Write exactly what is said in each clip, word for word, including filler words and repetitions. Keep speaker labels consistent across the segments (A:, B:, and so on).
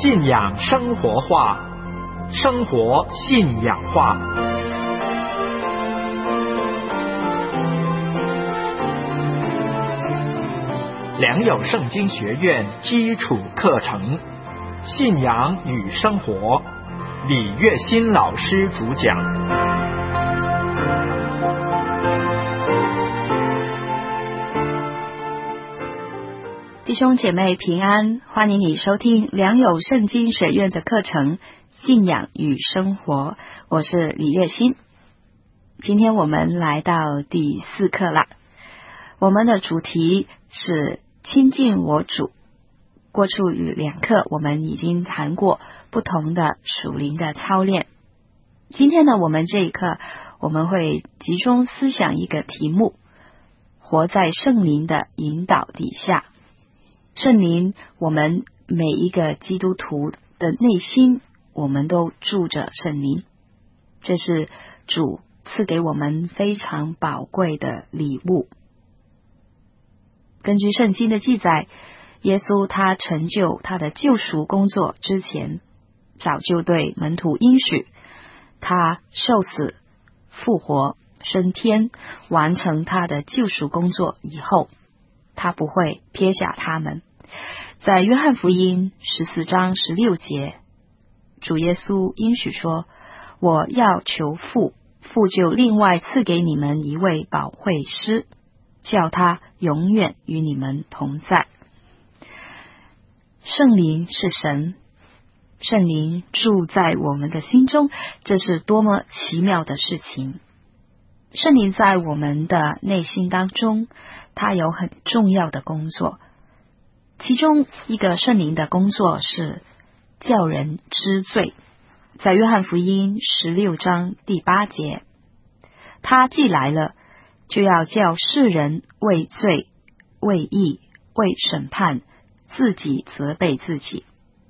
A: 信仰生活化，生活信仰化。良友圣经学院基础课程，信仰与生活，李月新老师主讲。
B: 弟兄姐妹平安，欢迎你收听良友圣经学院的课程信仰与生活，我是李月新。今天我们来到第四课了，我们的主题是亲近我主。过去与两课我们已经谈过不同的属灵的操练，今天呢，我们这一课我们会集中思想一个题目，活在圣灵的引导底下。圣灵，我们每一个基督徒的内心，我们都住着圣灵，这是主赐给我们非常宝贵的礼物。根据圣经的记载，耶稣他成就他的救赎工作之前，早就对门徒应许，他受死、复活、升天，完成他的救赎工作以后，他不会撇下他们。在约翰福音十四章十六节，主耶稣应许说，我要求父，父就另外赐给你们一位保惠师，叫他永远与你们同在。圣灵是神，圣灵住在我们的心中，这是多么奇妙的事情。圣灵在我们的内心当中，他有很重要的工作，其中一个圣灵的工作是叫人知罪。在约翰福音十六章第八节，他既来了，就要叫世人为罪、为义、为审判，自己责备自己。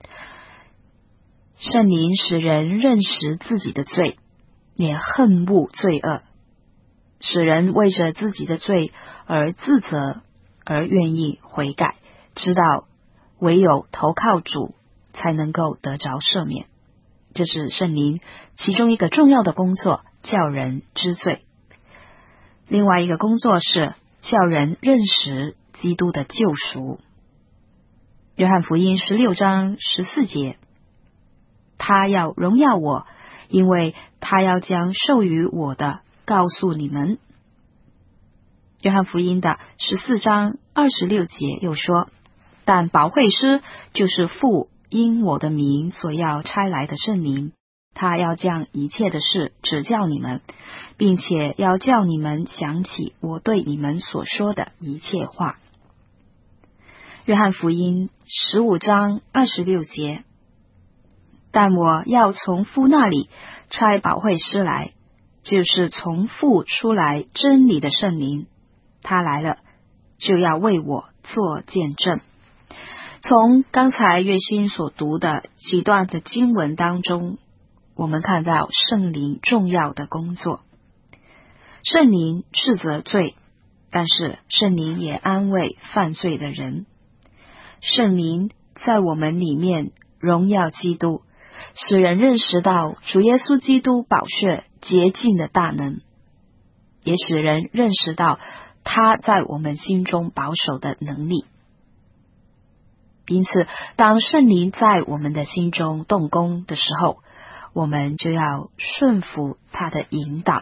B: 圣灵使人认识自己的罪，也恨恶罪恶，使人为着自己的罪而自责，而愿意悔改，知道唯有投靠主才能够得着赦免。这是圣灵其中一个重要的工作，叫人知罪。另外一个工作是叫人认识基督的救赎。约翰福音十六章十四节，他要荣耀我，因为他要将授予我的告诉你们。约翰福音的十四章二十六节又说，但保惠师就是父因我的名所要差来的圣灵，他要将一切的事指教你们，并且要叫你们想起我对你们所说的一切话。约翰福音十五章二十六节，但我要从父那里差保惠师来，就是从父出来真理的圣灵，他来了，就要为我做见证。从刚才月心所读的几段的经文当中，我们看到圣灵重要的工作。圣灵斥责罪，但是圣灵也安慰犯罪的人。圣灵在我们里面荣耀基督，使人认识到主耶稣基督宝血洁净的大能，也使人认识到他在我们心中保守的能力。因此，当圣灵在我们的心中动工的时候，我们就要顺服他的引导。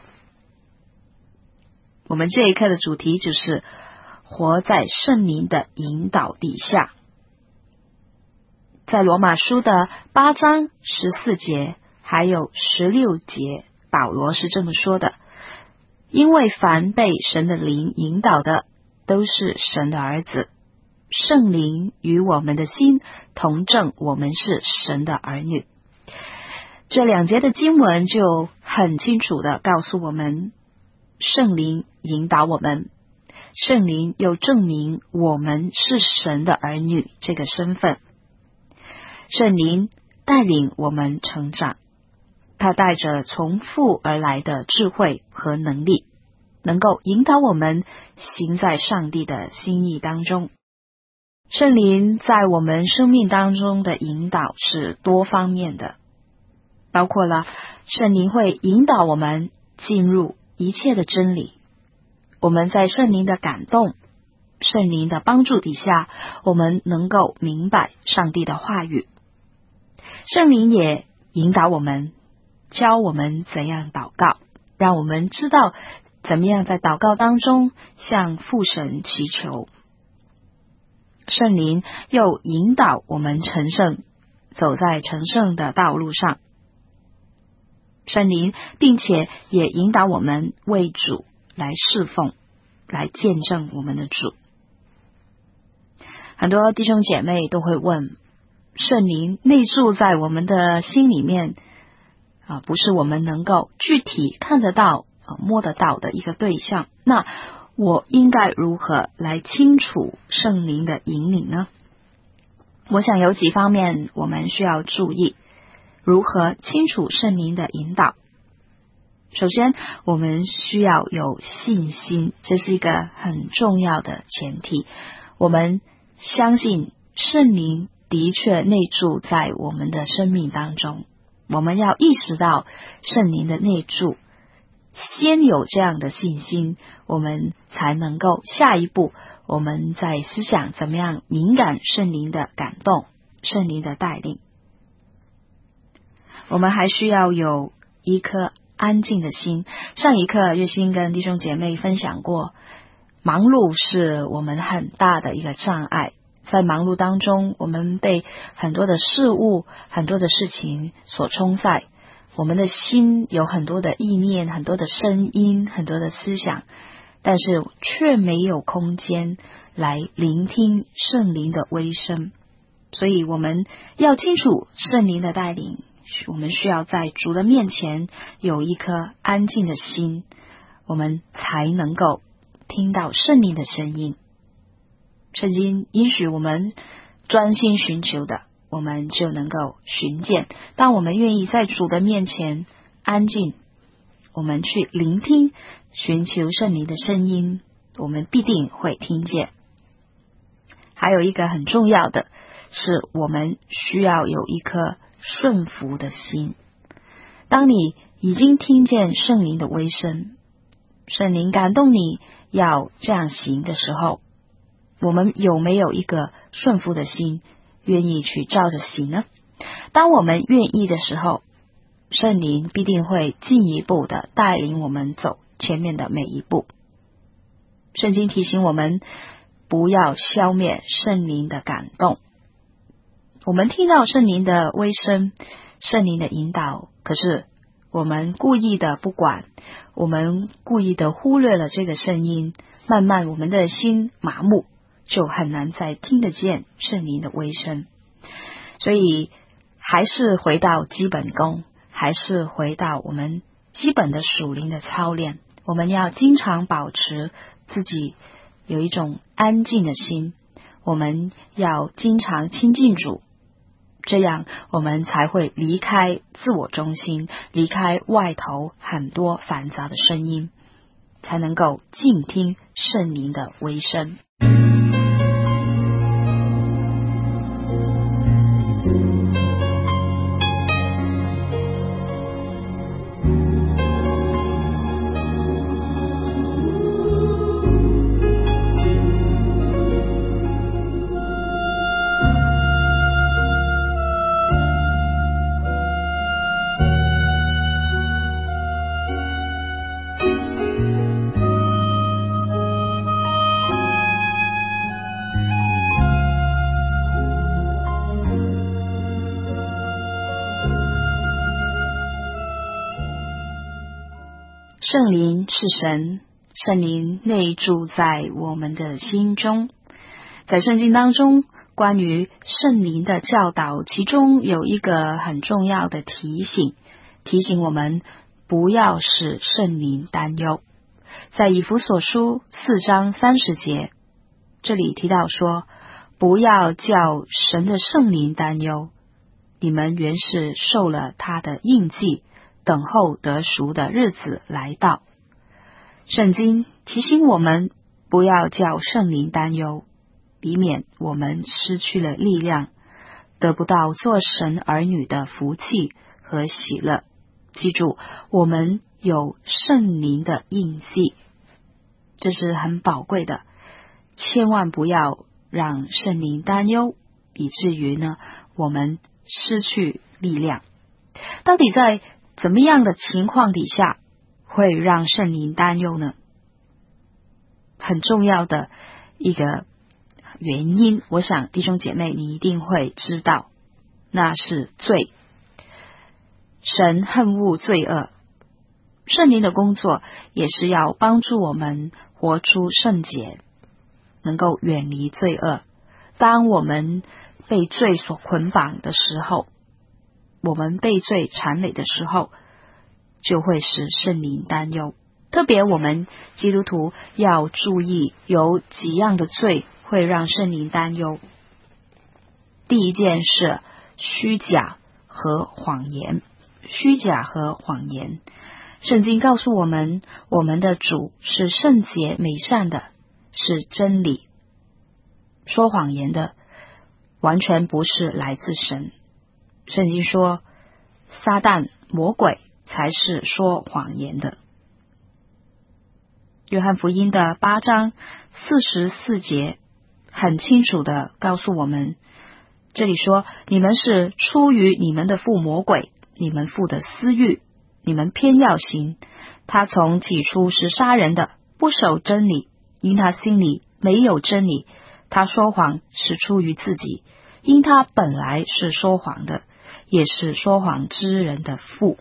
B: 我们这一课的主题就是活在圣灵的引导底下。在罗马书的八章十四节还有十六节，保罗是这么说的，因为凡被神的灵引导的，都是神的儿子。圣灵与我们的心同证，我们是神的儿女。这两节的经文就很清楚地告诉我们，圣灵引导我们，圣灵又证明我们是神的儿女这个身份。圣灵带领我们成长，他带着从父而来的智慧和能力，能够引导我们行在上帝的心意当中。 圣灵在我们生命当中的引导是多方面的，包括了圣灵会引导我们进入一切的真理。我们在圣灵的感动、圣灵的帮助底下，我们能够明白上帝的话语。圣灵也引导我们，教我们怎样祷告，让我们知道怎么样在祷告当中向父神祈求。圣灵又引导我们成圣，走在成圣的道路上。圣灵并且也引导我们为主来侍奉，来见证我们的主。很多弟兄姐妹都会问，圣灵内住在我们的心里面啊，不是我们能够具体看得到、啊、摸得到的一个对象，那我应该如何来清楚圣灵的引领呢？我想有几方面我们需要注意，如何清楚圣灵的引导。首先，我们需要有信心，这是一个很重要的前提。我们相信圣灵的确内住在我们的生命当中，我们要意识到圣灵的内住，先有这样的信心，我们才能够下一步，我们在思想怎么样敏感圣灵的感动、圣灵的带领。我们还需要有一颗安静的心。上一课月心跟弟兄姐妹分享过，忙碌是我们很大的一个障碍。在忙碌当中，我们被很多的事物、很多的事情所冲载，我们的心有很多的意念、很多的声音、很多的思想，但是却没有空间来聆听圣灵的微声。所以我们要清楚圣灵的带领，我们需要在主的面前有一颗安静的心，我们才能够听到圣灵的声音。圣经允许我们专心寻求的，我们就能够寻见。当我们愿意在主的面前安静，我们去聆听寻求圣灵的声音，我们必定会听见。还有一个很重要的是，我们需要有一颗顺服的心。当你已经听见圣灵的微声，圣灵感动你要这样行的时候，我们有没有一个顺服的心，愿意去照着行呢？当我们愿意的时候，圣灵必定会进一步的带领我们走前面的每一步。圣经提醒我们不要消灭圣灵的感动。我们听到圣灵的微声、圣灵的引导，可是我们故意的不管，我们故意的忽略了这个声音，慢慢我们的心麻木，就很难再听得见圣灵的微声。所以还是回到基本功，还是回到我们基本的属灵的操练，我们要经常保持自己有一种安静的心，我们要经常亲近主，这样我们才会离开自我中心，离开外头很多繁杂的声音，才能够静听圣灵的微声。圣灵是神，圣灵内住在我们的心中。在圣经当中，关于圣灵的教导，其中有一个很重要的提醒，提醒我们不要使圣灵担忧。在以弗所书四章三十节，这里提到说，不要叫神的圣灵担忧，你们原是受了他的印记，等候得赎的日子来到。圣经提醒我们不要叫圣灵担忧， 避免我们失去了力量，得不到做神儿女的福气和喜乐。记住，我们有圣灵的印记，这是很宝贵的，千万不要让圣灵担忧，以至于呢我们失去力量。到底在怎么样的情况底下会让圣灵担忧呢？很重要的一个原因，我想弟兄姐妹你一定会知道，那是罪。神恨恶罪恶，圣灵的工作也是要帮助我们活出圣洁，能够远离罪恶。当我们被罪所捆绑的时候，我们被罪缠累的时候，就会使圣灵担忧。特别我们基督徒要注意，有几样的罪会让圣灵担忧。第一件是虚假和谎言。虚假和谎言，圣经告诉我们，我们的主是圣洁美善的，是真理。说谎言的完全不是来自神。圣经说，撒旦魔鬼才是说谎言的。约翰福音的八章四十四节很清楚的告诉我们，这里说，你们是出于你们的父魔鬼，你们父的私欲，你们偏要行。他从起初是杀人的，不守真理，因他心里没有真理。他说谎是出于自己，因他本来是说谎的，也是说谎之人的父。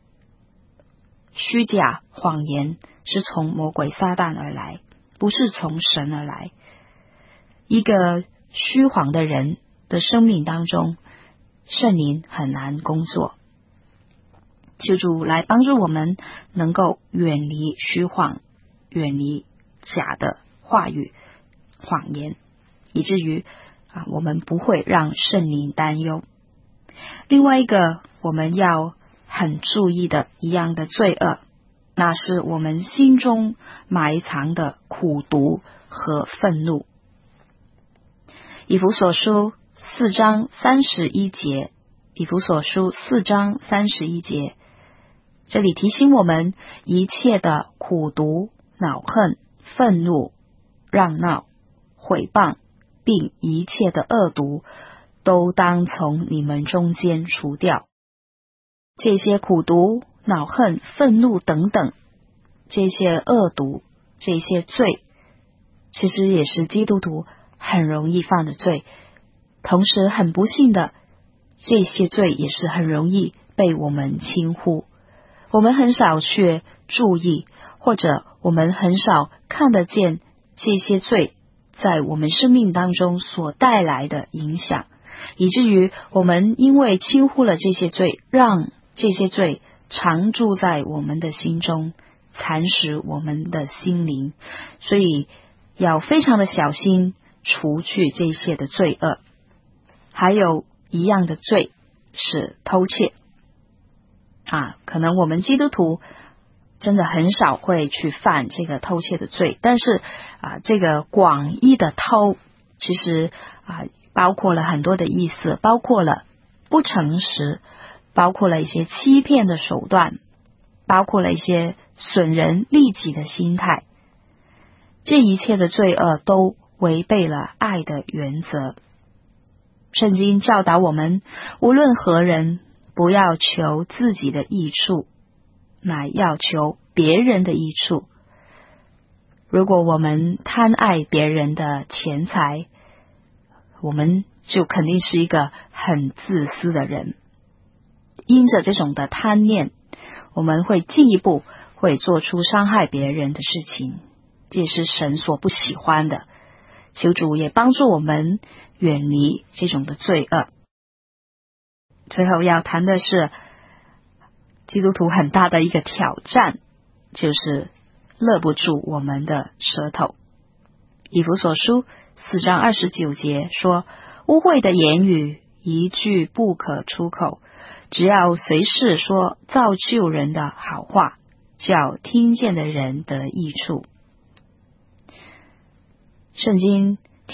B: 虚假谎言是从魔鬼撒旦而来，不是从神而来。一个虚谎的人的生命当中，圣灵很难工作。求主来帮助我们能够远离虚谎，远离假的话语谎言，以至于啊，我们不会让圣灵担忧。另外一个我们要很注意的一样的罪恶，那是我们心中埋藏的苦毒和愤怒。以弗所书四章三十一节，以弗所书四章三十一节，这里提醒我们，一切的苦毒、恼恨、愤怒、嚷闹、毁谤，并一切的恶毒，都当从你们中间除掉。这些苦毒、恼恨、愤怒等等，这些恶毒、这些罪，其实也是基督徒很容易犯的罪。同时很不幸的，这些罪也是很容易被我们轻忽。我们很少去注意，或者我们很少看得见这些罪在我们生命当中所带来的影响，以至于我们因为轻忽了这些罪，让这些罪常住在我们的心中，蚕食我们的心灵。所以要非常的小心除去这些的罪恶。还有一样的罪是偷窃啊，可能我们基督徒真的很少会去犯这个偷窃的罪，但是啊，这个广义的偷其实啊包括了很多的意思，包括了不诚实，包括了一些欺骗的手段，包括了一些损人利己的心态。这一切的罪恶都违背了爱的原则。圣经教导我们，无论何人，不要求自己的益处，乃要求别人的益处。如果我们贪爱别人的钱财，我们就肯定是一个很自私的人。因着这种的贪念，我们会进一步会做出伤害别人的事情，这也是神所不喜欢的。求主也帮助我们远离这种的罪恶。最后要谈的是基督徒很大的一个挑战，就是勒不住我们的舌头。以弗所书四章二十九节说，污秽的言语一句不可出口，只要随时说造就人的好话，叫听见的人得益处。圣经提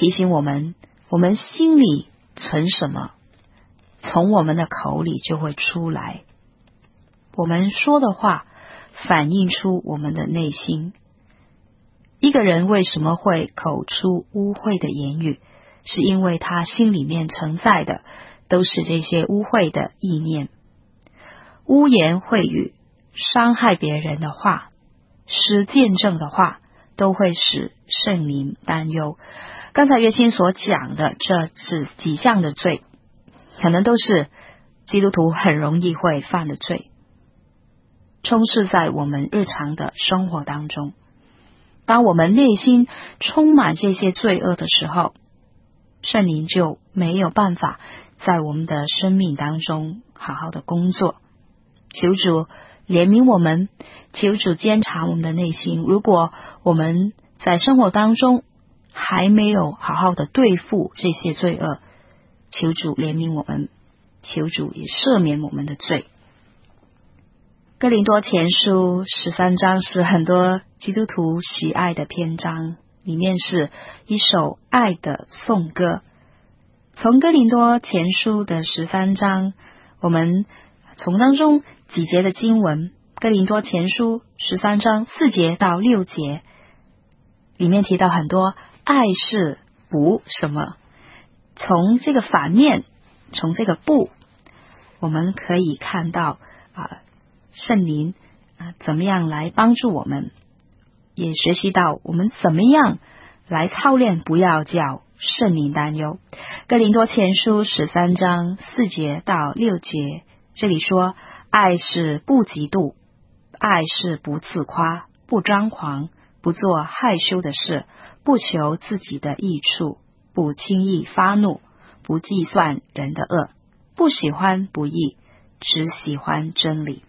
B: 提醒我们，我们心里存什么，从我们的口里就会出来。我们说的话反映出我们的内心。一个人为什么会口出污秽的言语，是因为他心里面承载的都是这些污秽的意念。污言秽语，伤害别人的话，施见证的话，都会使圣灵担忧。刚才月心所讲的这是几项的罪，可能都是基督徒很容易会犯的罪，充斥在我们日常的生活当中。当我们内心充满这些罪恶的时候，圣灵就没有办法在我们的生命当中好好的工作。求主怜悯我们，求主监察我们的内心。如果我们在生活当中还没有好好的对付这些罪恶，求主怜悯我们，求主也赦免我们的罪。哥林多前书十三章是很多基督徒喜爱的篇章，里面是一首爱的颂歌。从哥林多前书的十三章，我们从当中几节的经文，哥林多前书十三章四节到六节，里面提到很多爱是不什么。从这个反面，从这个不，我们可以看到啊，圣灵啊怎么样来帮助我们，也学习到我们怎么样来操练，不要叫圣灵担忧。哥林多前书十三章四节到六节，这里说，爱是不嫉妒，爱是不自夸，不张狂，不做害羞的事，不求自己的益处，不轻易发怒，不计算人的恶，不喜欢不义，只喜欢真理。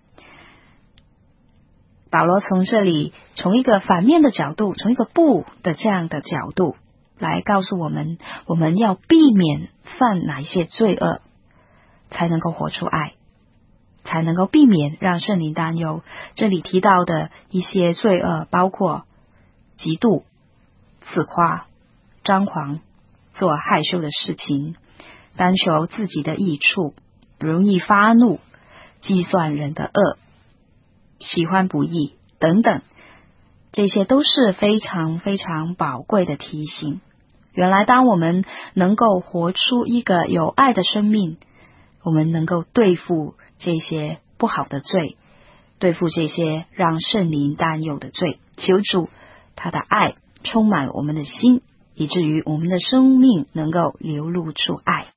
B: 保罗从这里，从一个反面的角度，从一个不的这样的角度来告诉我们，我们要避免犯哪一些罪恶，才能够活出爱，才能够避免让圣灵担忧。这里提到的一些罪恶包括嫉妒、自夸、张狂、做害羞的事情，单求自己的益处，容易发怒，计算人的恶，喜欢不义等等，这些都是非常非常宝贵的提醒。原来当我们能够活出一个有爱的生命，我们能够对付这些不好的罪，对付这些让圣灵担忧的罪。求主他的爱充满我们的心，以至于我们的生命能够流露出爱。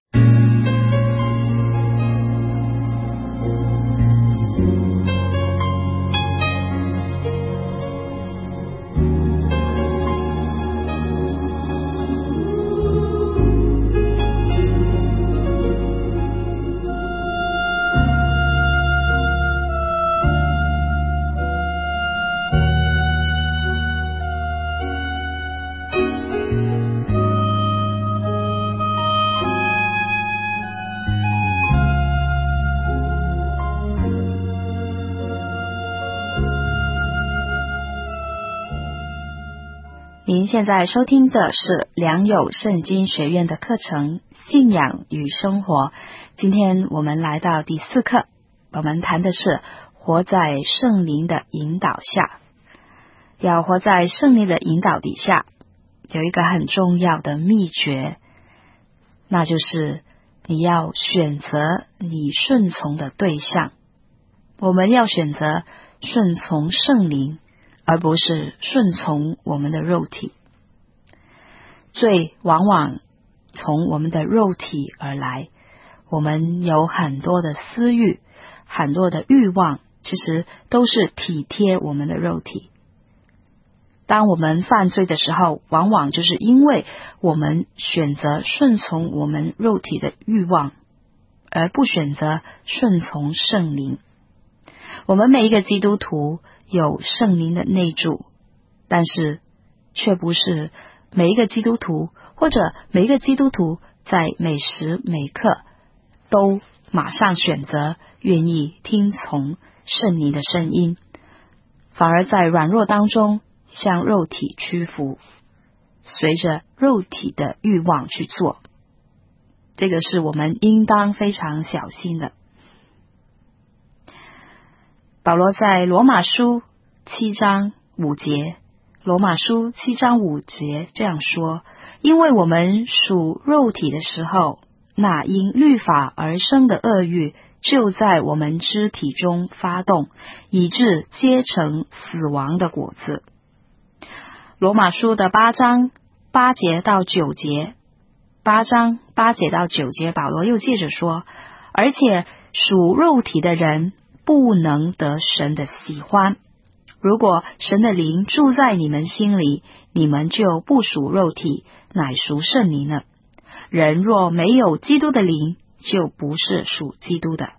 B: 您现在收听的是良友圣经学院的课程信仰与生活。今天我们来到第四课，我们谈的是活在圣灵的引导下。要活在圣灵的引导底下，有一个很重要的秘诀，那就是你要选择你顺从的对象。我们要选择顺从圣灵，而不是顺从我们的肉体。罪往往从我们的肉体而来，我们有很多的私欲，很多的欲望，其实都是体贴我们的肉体。当我们犯罪的时候，往往就是因为我们选择顺从我们肉体的欲望，而不选择顺从圣灵。我们每一个基督徒有圣灵的内住，但是却不是每一个基督徒，或者每一个基督徒在每时每刻都马上选择愿意听从圣灵的声音，反而在软弱当中向肉体屈服。 随着肉体的欲望去做。这个是我们应当非常小心的。保罗在罗马书七章五节，罗马书七章五节这样说：因为我们属肉体的时候，那因律法而生的恶欲就在我们肢体中发动，以致结成死亡的果子。罗马书的八章八节到九节，八章八节到九节，保罗又接着说：而且属肉体的人不能得神的喜欢。如果神的灵住在你们心里，你们就不属肉体，乃属圣灵了。人若没有基督的灵，就不是属基督的。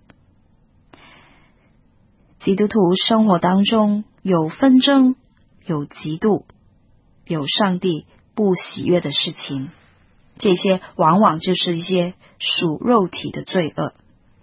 B: 基督徒生活当中有纷争，有嫉妒，有上帝不喜悦的事情，这些往往就是一些属肉体的罪恶。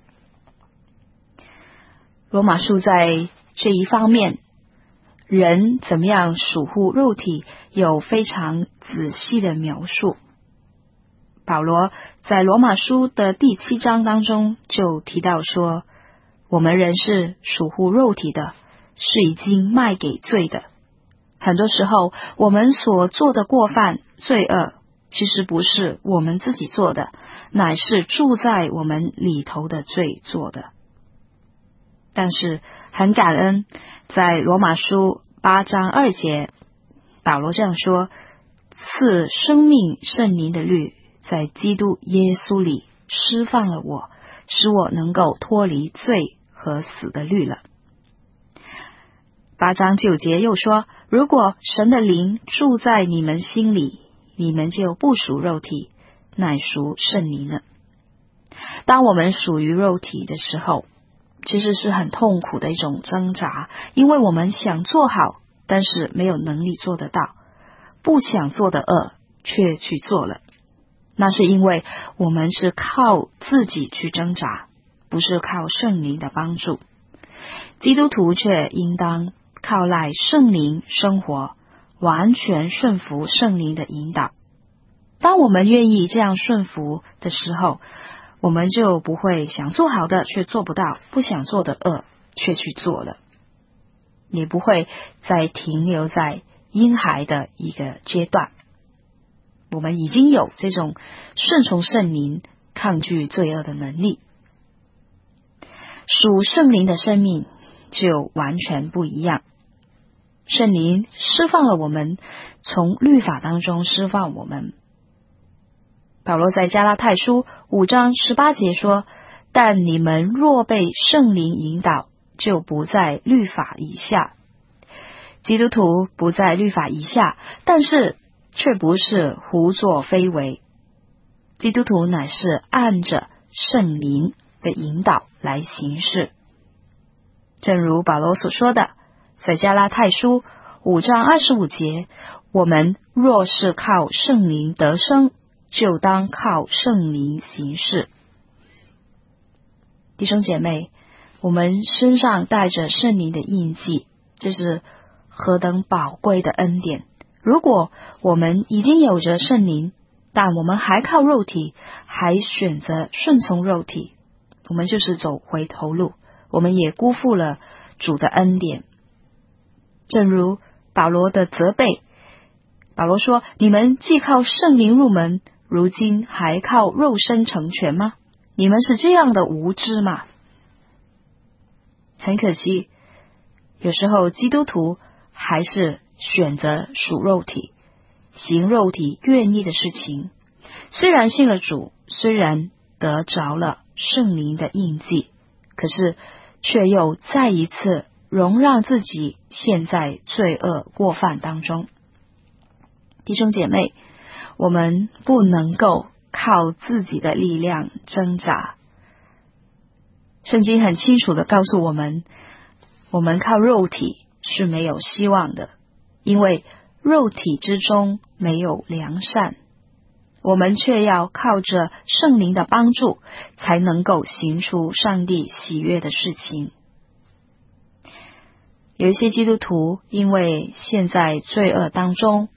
B: 罗马书在这一方面，人怎么样属乎肉体，有非常仔细的描述。保罗在罗马书的第七章当中就提到说，我们人是属乎肉体的，是已经卖给罪的。很多时候我们所做的过犯罪恶，其实不是我们自己做的，乃是住在我们里头的罪做的。但是很感恩，在罗马书八章二节，保罗这样说：赐生命圣灵的律在基督耶稣里释放了我，使我能够脱离罪和死的律了。八章九节又说：如果神的灵住在你们心里，你们就不属肉体，乃属圣灵了。当我们属于肉体的时候，其实是很痛苦的一种挣扎，因为我们想做好，但是没有能力做得到，不想做的恶却去做了。那是因为我们是靠自己去挣扎，不是靠圣灵的帮助。基督徒却应当靠赖圣灵生活，完全顺服圣灵的引导。当我们愿意这样顺服的时候，我们就不会想做好的却做不到，不想做的恶却去做了，也不会再停留在婴孩的一个阶段。我们已经有这种顺从圣灵、抗拒罪恶的能力。属圣灵的生命就完全不一样。圣灵释放了我们，从律法当中释放我们。保罗在加拉太书五章十八节说：但你们若被圣灵引导，就不在律法以下。基督徒不在律法以下，但是却不是胡作非为。基督徒乃是按着圣灵的引导来行事。正如保罗所说的，在加拉太书五章二十五节，我们若是靠圣灵得生，就当靠圣灵行事。弟兄姐妹，我们身上带着圣灵的印记，这是何等宝贵的恩典。如果我们已经有着圣灵，但我们还靠肉体，还选择顺从肉体，我们就是走回头路，我们也辜负了主的恩典。正如保罗的责备，保罗说：你们既靠圣灵入门，如今还靠肉身成全吗？你们是这样的无知吗？很可惜，有时候基督徒还是选择属肉体，行肉体愿意的事情。虽然信了主，虽然得着了圣灵的印记，可是却又再一次容让自己陷在罪恶过犯当中。弟兄姐妹，我们不能够靠自己的力量挣扎。圣经很清楚地告诉我们，我们靠肉体是没有希望的，因为肉体之中没有良善。我们却要靠着圣灵的帮助，才能够行出上帝喜悦的事情。有一些基督徒因为陷在罪恶当中，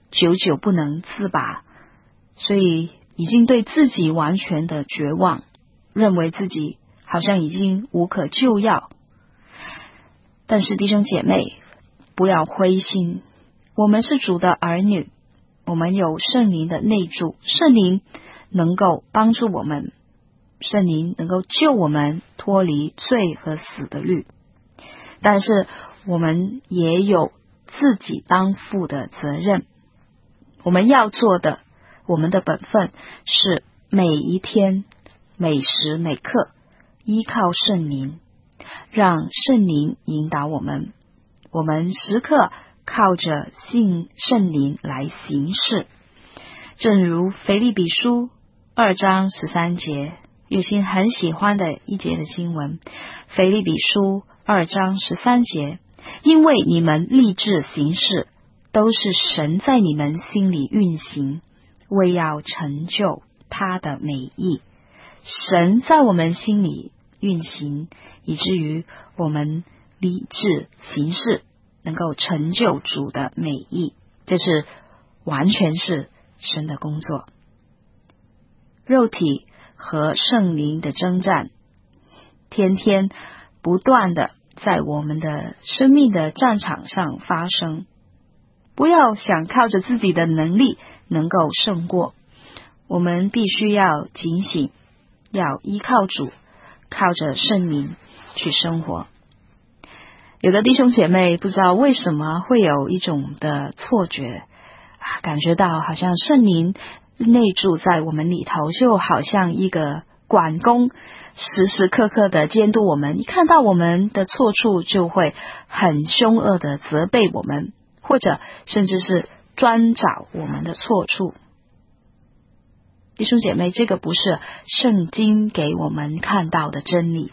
B: 久久不能自拔，所以已经对自己完全的绝望，认为自己好像已经无可救药。但是弟兄姐妹，不要灰心，我们是主的儿女，我们有圣灵的内住，圣灵能够帮助我们，圣灵能够救我们脱离罪和死的律。但是我们也有自己当负的责任，我们要做的，我们的本分是每一天每时每刻依靠圣灵，让圣灵引导我们，我们时刻靠着信圣灵来行事。正如腓立比书二章十三节，有些很喜欢的一节的经文，腓立比书二章十三节，因为你们立志行事，都是神在你们心里运行，为要成就他的美意。神在我们心里运行，以至于我们立志行事，能够成就主的美意，这是完全是神的工作。肉体和圣灵的征战，天天不断的在我们的生命的战场上发生。不要想靠着自己的能力能够胜过，我们必须要警醒，要依靠主，靠着圣灵去生活。有的弟兄姐妹不知道为什么会有一种的错觉，感觉到好像圣灵内住在我们里头，就好像一个管工，时时刻刻的监督我们，一看到我们的错处就会很凶恶的责备我们，或者甚至是专找我们的错处。弟兄姐妹，这个不是圣经给我们看到的真理。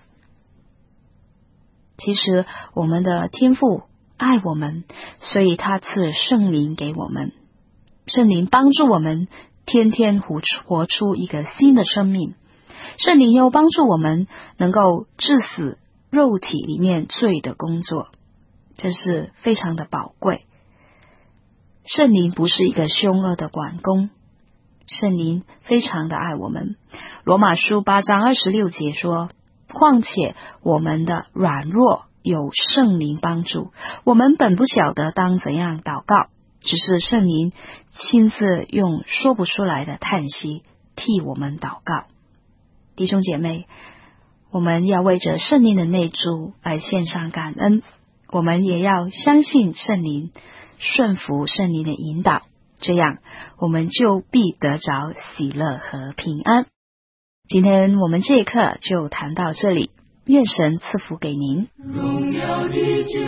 B: 其实我们的天父爱我们，所以他赐圣灵给我们，圣灵帮助我们天天活出活出一个新的生命，圣灵又帮助我们能够治死肉体里面罪的工作，这是非常的宝贵。圣灵不是一个凶恶的管工，圣灵非常的爱我们。罗马书八章二十六节说，况且我们的软弱有圣灵帮助，我们本不晓得当怎样祷告，只是圣灵亲自用说不出来的叹息替我们祷告。弟兄姐妹，我们要为着圣灵的内住而献上感恩，我们也要相信圣灵，顺服圣灵的引导，这样我们就必得着喜乐和平安。今天我们这一课就谈到这里，愿神赐福给您。
C: 荣耀的救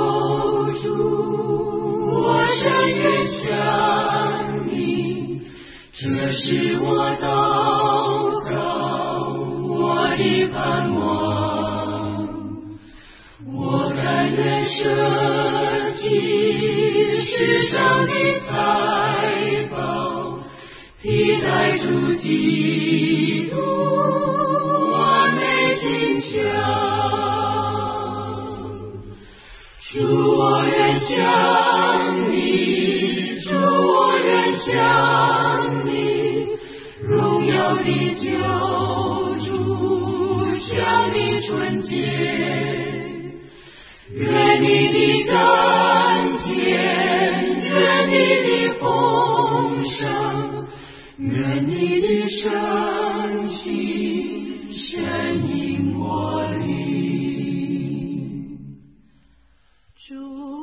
C: 主，我深愿向你，这是我祷告，我的盼望。我甘愿舍弃世上的财宝，替代主基督完美形象。主，我愿向你，主，我愿向你，荣耀的救主，向你纯洁。愿你的甘甜，愿你的丰盛，愿你的圣心深引我灵。主